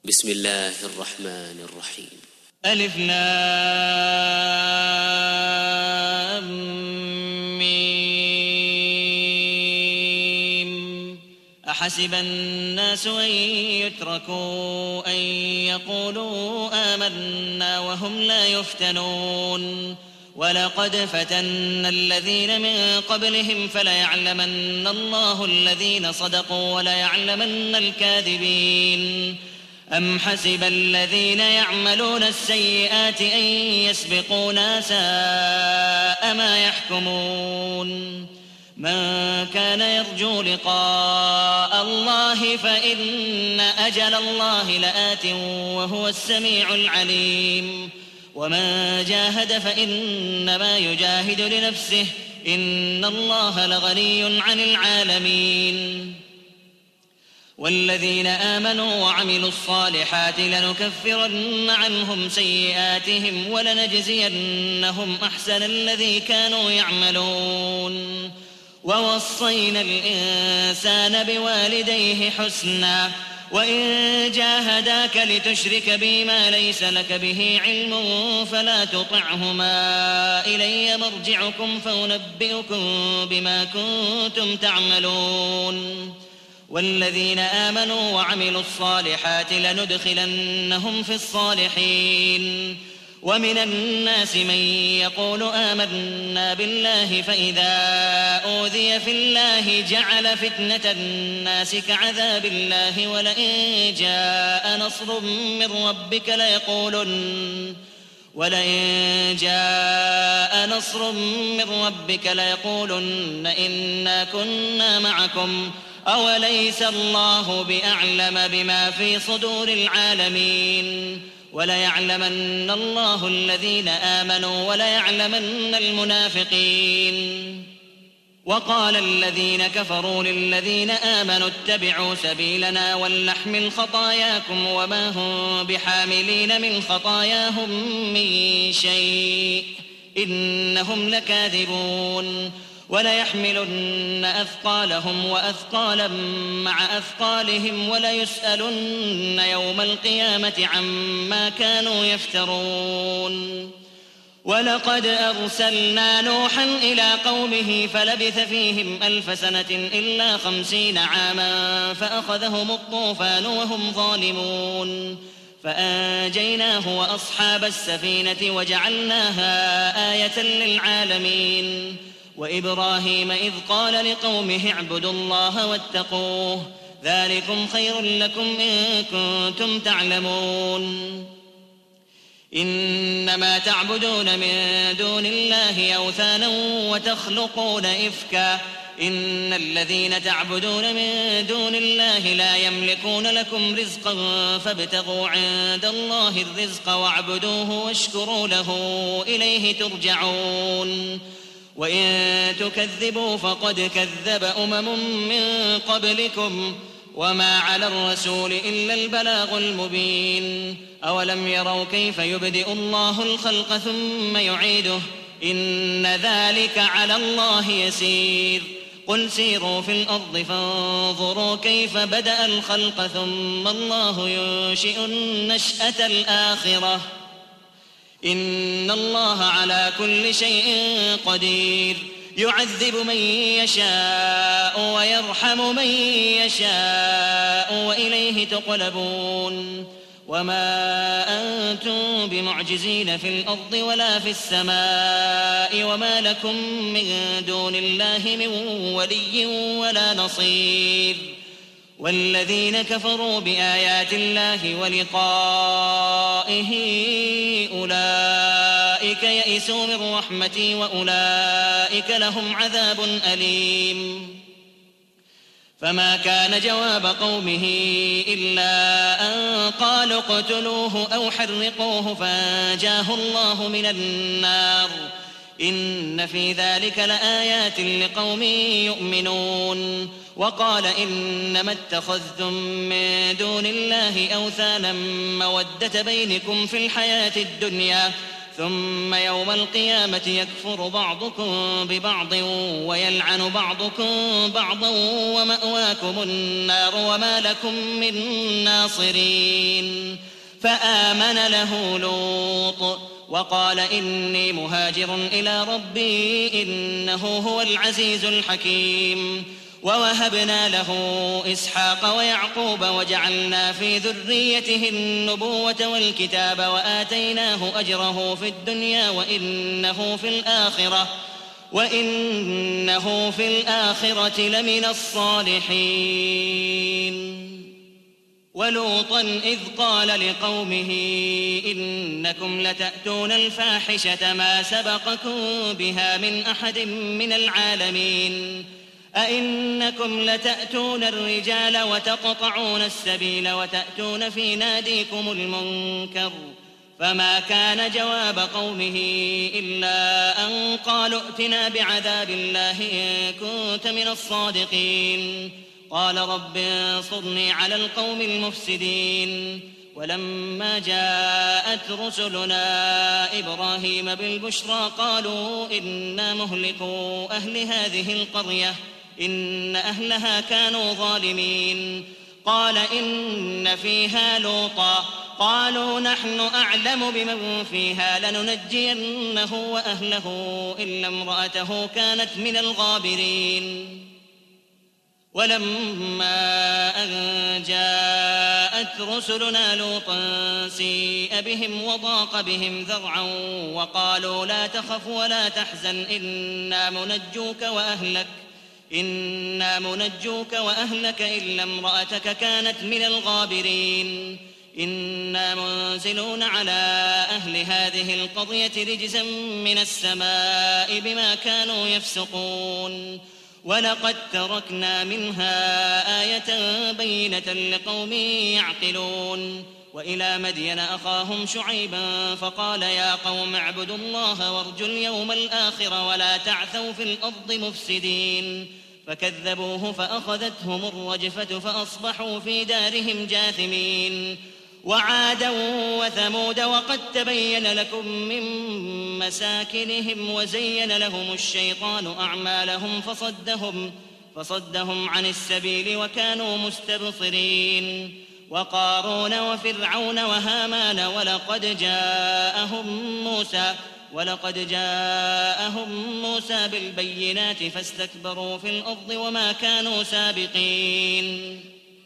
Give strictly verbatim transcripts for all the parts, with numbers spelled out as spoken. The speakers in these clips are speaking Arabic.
بسم الله الرحمن الرحيم. ألف لام ميم. أحسب الناس أن يتركوا أن يقولوا آمنا وهم لا يفتنون ولقد فتنا الذين من قبلهم فليعلمن الله الذين صدقوا وليعلمن الكاذبين. أم حسب الذين يعملون السيئات أن يسبقونا ساء ما يحكمون. من كان يرجو لقاء الله فإن أجل الله لآت وهو السميع العليم. ومن جاهد فإنما يجاهد لنفسه إن الله لغني عن العالمين. والذين آمنوا وعملوا الصالحات لنكفرن عنهم سيئاتهم ولنجزينهم أحسن الذي كانوا يعملون. ووصينا الإنسان بوالديه حسنا وإن جاهداك لتشرك بي ما ليس لك به علم فلا تطعهما إلي مرجعكم فأنبئكم بما كنتم تعملون. والذين آمنوا وعملوا الصالحات لندخلنهم في الصالحين. ومن الناس من يقول آمنا بالله فإذا أوذي في الله جعل فتنة الناس كعذاب الله ولئن جاء نصر من ربك ليقولن ولئن جاء نصر من ربك ليقولن إنا كنا معكم أوليس الله بأعلم بما في صدور العالمين. وليعلمن الله الذين آمنوا وليعلمن المنافقين. وقال الذين كفروا للذين آمنوا اتبعوا سبيلنا ولنحمل خطاياكم وما هم بحاملين من خطاياهم من شيء إنهم لكاذبون. وليحملن أثقالهم وأثقالا مع أثقالهم وليسألن يوم القيامة عما كانوا يفترون. ولقد أرسلنا نوحا إلى قومه فلبث فيهم ألف سنة إلا خمسين عاما فأخذهم الطوفان وهم ظالمون فأنجيناه وأصحاب السفينة وجعلناها آية للعالمين. وإبراهيم إذ قال لقومه اعبدوا الله واتقوه ذلكم خير لكم إن كنتم تعلمون. إنما تعبدون من دون الله أوثانا وتخلقون إفكا إن الذين تعبدون من دون الله لا يملكون لكم رزقا فابتغوا عند الله الرزق واعبدوه واشكروا له إليه ترجعون. وإن تكذبوا فقد كذب أمم من قبلكم وما على الرسول إلا البلاغ المبين. أولم يروا كيف يبدئ الله الخلق ثم يعيده إن ذلك على الله يسير. قل سيروا في الأرض فانظروا كيف بدأ الخلق ثم الله ينشئ النشأة الآخرة إن الله على كل شيء قدير. يعذب من يشاء ويرحم من يشاء وإليه تقلبون. وما أنتم بمعجزين في الأرض ولا في السماء وما لكم من دون الله من ولي ولا نصير. والذين كفروا بآيات الله ولقائه أولئك يئسوا من رحمتي وأولئك لهم عذاب أليم. فما كان جواب قومه إلا أن قالوا اقتلوه أو حرقوه فأنجاه الله من النار إن في ذلك لآيات لقوم يؤمنون. وقال إنما اتخذتم من دون الله أوثانا مودة بينكم في الحياة الدنيا ثم يوم القيامة يكفر بعضكم ببعض ويلعن بعضكم بعضا ومأواكم النار وما لكم من ناصرين. فآمن له لوط وقال إني مهاجر إلى ربي إنه هو العزيز الحكيم. ووهبنا له إسحاق ويعقوب وجعلنا في ذريته النبوة والكتاب وآتيناه أجره في الدنيا وإنه في الآخرة وإنه في الآخرة لمن الصالحين. ولوطا إذ قال لقومه إنكم لتأتون الفاحشة ما سبقكم بها من أحد من العالمين. أئنكم لتأتون الرجال وتقطعون السبيل وتأتون في ناديكم المنكر. فما كان جواب قومه إلا أن قالوا ائتنا بعذاب الله إن كنت من الصادقين. قال رب انصرني على القوم المفسدين. ولما جاءت رسلنا إبراهيم بالبشرى قالوا إنا مهلكو أهل هذه القرية إن أهلها كانوا ظالمين. قال إن فيها لوطا قالوا نحن أعلم بمن فيها لننجينه وأهله إلا امرأته كانت من الغابرين. ولما أن جاءت رسلنا لوطا سيء بهم وضاق بهم ذرعا وقالوا لا تخف ولا تحزن إنا منجوك وأهلك إنا منجوك وأهلك إلا امرأتك كانت من الغابرين. إنا منزلون على أهل هذه القرية رجزا من السماء بما كانوا يفسقون. ولقد تركنا منها آية بينة لقوم يعقلون. وإلى مدين أخاهم شعيبا فقال يا قوم اعبدوا الله وارجوا اليوم الآخر ولا تعثوا في الأرض مفسدين. فكذبوه فأخذتهم الرجفة فأصبحوا في دارهم جاثمين. وعادا وثمود وقد تبين لكم من مساكنهم وزين لهم الشيطان أعمالهم فصدهم, فصدهم عن السبيل وكانوا مستبصرين. وقارون وفرعون وهامان ولقد جاءهم موسى ولقد جاءهم موسى بالبينات فاستكبروا في الأرض وما كانوا سابقين.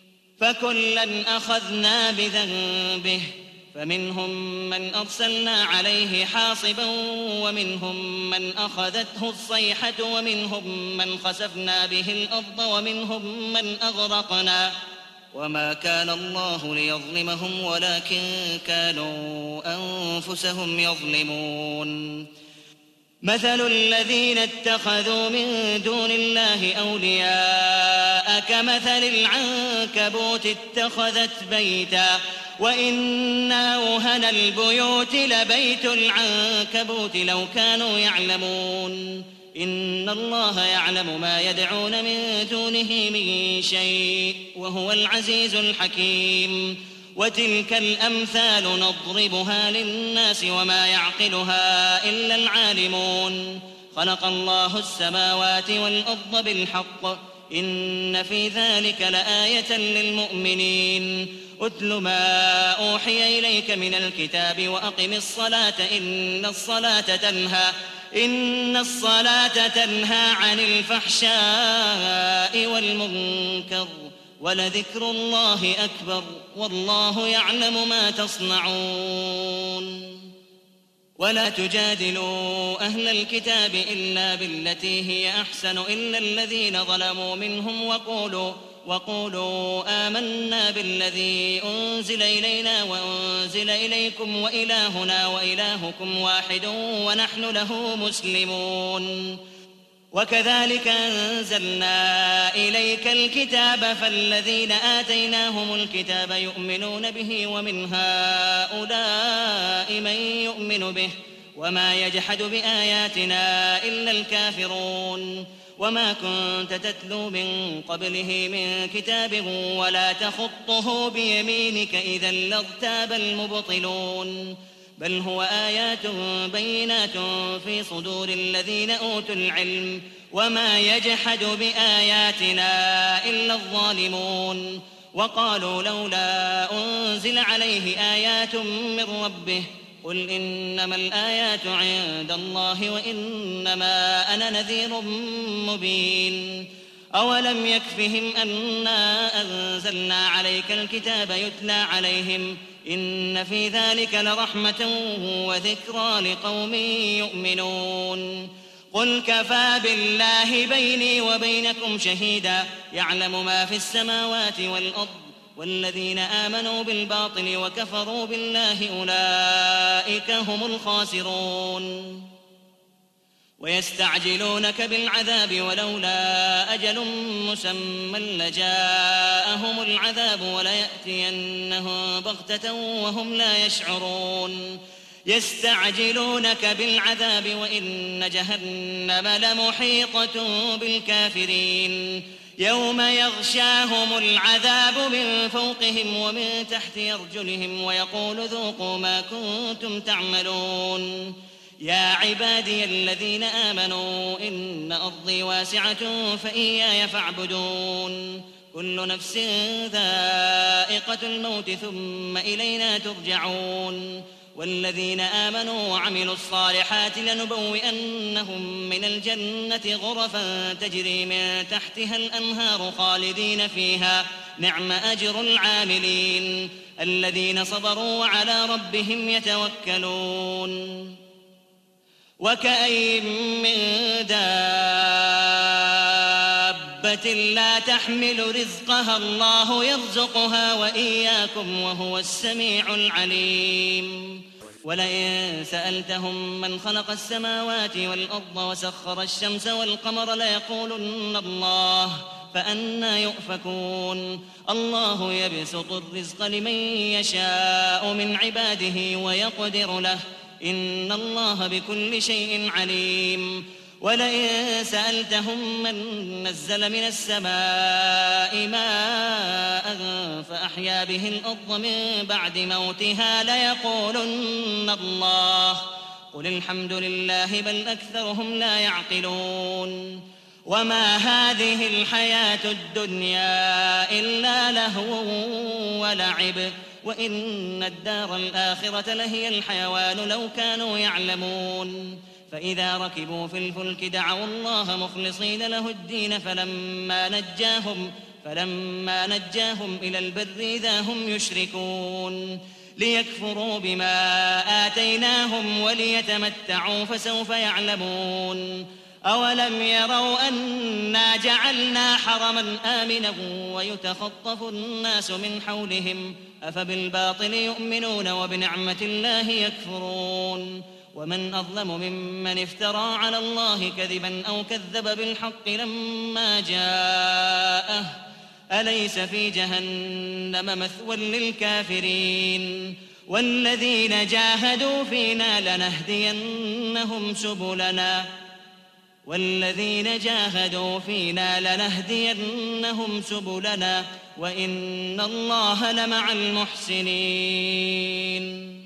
فكلا أخذنا بذنبه فمنهم من أرسلنا عليه حاصبا ومنهم من أخذته الصيحة ومنهم من خسفنا به الأرض ومنهم من أغرقنا وما كان الله ليظلمهم ولكن كانوا أنفسهم يظلمون. مثل الذين اتخذوا من دون الله أولياء كمثل العنكبوت اتخذت بيتا وإن أوهن البيوت لبيت العنكبوت لو كانوا يعلمون. إن الله يعلم ما يدعون من دونه من شيء وهو العزيز الحكيم. وتلك الأمثال نضربها للناس وما يعقلها إلا العالمون. خلق الله السماوات والأرض بالحق إن في ذلك لآية للمؤمنين. أتل ما أوحي إليك من الكتاب وأقم الصلاة إن الصلاة تنهى إن الصلاة تنهى عن الفحشاء والمنكر ولذكر الله أكبر والله يعلم ما تصنعون. ولا تجادلوا أهل الكتاب إلا بالتي هي أحسن إلا الذين ظلموا منهم وقولوا وقولوا آمنا بالذي أنزل إلينا وأنزل إليكم وإلهنا وإلهكم واحد ونحن له مسلمون. وكذلك أنزلنا إليك الكتاب فالذين آتيناهم الكتاب يؤمنون به ومن هؤلاء من يؤمن به وما يجحد بآياتنا إلا الكافرون. وما كنت تتلو من قبله من كتاب ولا تخطه بيمينك إذا لارتاب المبطلون. بل هو آيات بينات في صدور الذين أوتوا العلم وما يجحد بآياتنا إلا الظالمون. وقالوا لولا أنزل عليه آيات من ربه قل إنما الآيات عند الله وإنما أنا نذير مبين. أولم يكفهم أنا أنزلنا عليك الكتاب يتلى عليهم إن في ذلك لرحمة وذكرى لقوم يؤمنون. قل كفى بالله بيني وبينكم شهيدا يعلم ما في السماوات والأرض والذين آمنوا بالباطل وكفروا بالله أولئك هم الخاسرون. ويستعجلونك بالعذاب ولولا أجل مسمى لجاءهم العذاب وليأتينهم بغتة وهم لا يشعرون. يستعجلونك بالعذاب وإن جهنم لمحيطة بالكافرين يوم يغشاهم العذاب من فوقهم ومن تحت أرجلهم ويقول ذوقوا ما كنتم تعملون. يا عبادي الذين آمنوا إن أرضي واسعة فإياي فاعبدون. كل نفس ذائقة الموت ثم إلينا ترجعون. والذين آمنوا وعملوا الصالحات لنبوئنهم من الجنة غرفا تجري من تحتها الأنهار خالدين فيها نعم أجر العاملين الذين صبروا وعلى ربهم يتوكلون. وكأين من دابة لا تحمل رزقها الله يرزقها وإياكم وهو السميع العليم. ولئن سألتهم من خلق السماوات والأرض وسخر الشمس والقمر ليقولن الله فأنى يؤفكون. الله يبسط الرزق لمن يشاء من عباده ويقدر له إن الله بكل شيء عليم. ولئن سألتهم من نزل من السماء ماء فأحيا به الأرض من بعد موتها ليقولن الله قل الحمد لله بل أكثرهم لا يعقلون. وما هذه الحياة الدنيا إلا لهو ولعب وإن الدار الآخرة لهي الحيوان لو كانوا يعلمون. فإذا ركبوا في الفلك دعوا الله مخلصين له الدين فلما نجاهم, فلما نجاهم إلى البر إذا هم يشركون. ليكفروا بما آتيناهم وليتمتعوا فسوف يعلمون. أولم يروا أنا جعلنا حرما آمنا ويتخطف الناس من حولهم أفبالباطل يؤمنون وبنعمة الله يكفرون. ومن أظلم ممن افترى على الله كذبا أو كذب بالحق لما جاءه أليس في جهنم مثوى للكافرين. والذين جاهدوا فينا لنهدينهم سبلنا والذين جاهدوا فينا لنهدينهم سبلنا وإن الله لمع المحسنين.